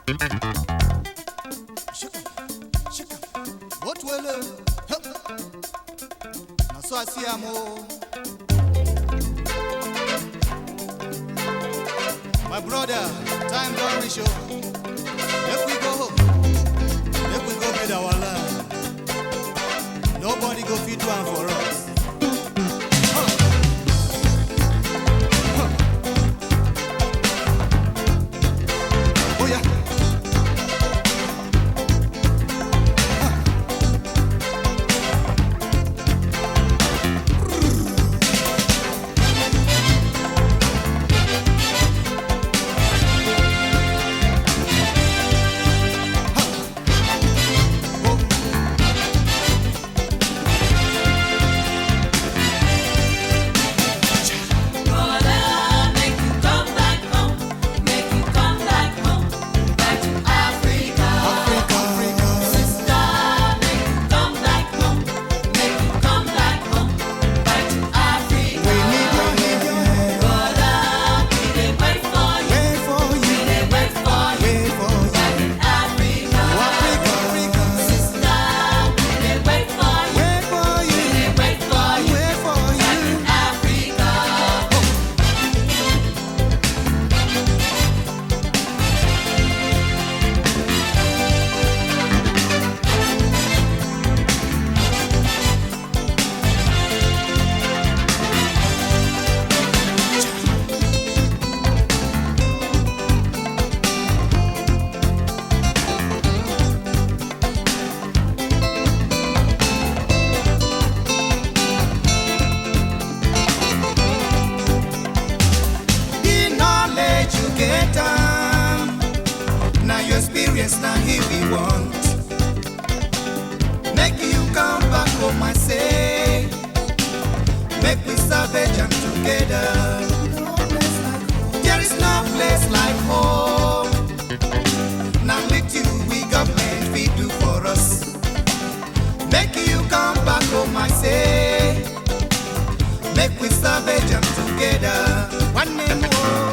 What will now so I see my brother, time don't reach you. If we go home, if we go build our land, nobody go feed one for us. Now here we want make you come back home, I say. Make we savage and together. There is no place like home. Now let you we government we do for us. Make you come back home, I say. Make we savage and together. One name more.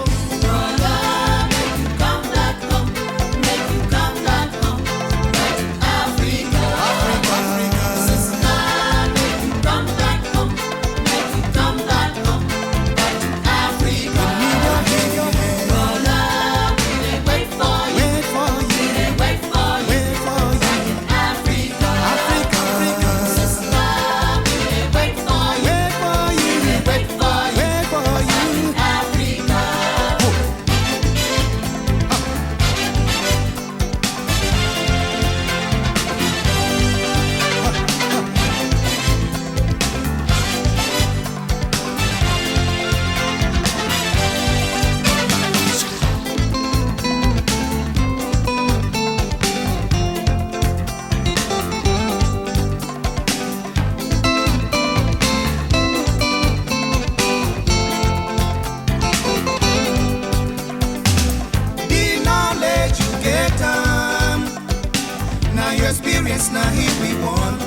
Experience now here we want.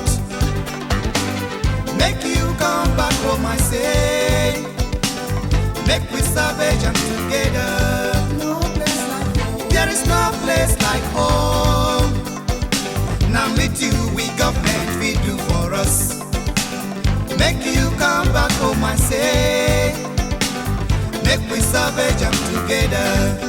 Make you come back home, I say. Make we savage and together. There is no place like home. Now meet you, we government we do for us. Make you come back home, I say. Make we savage and together.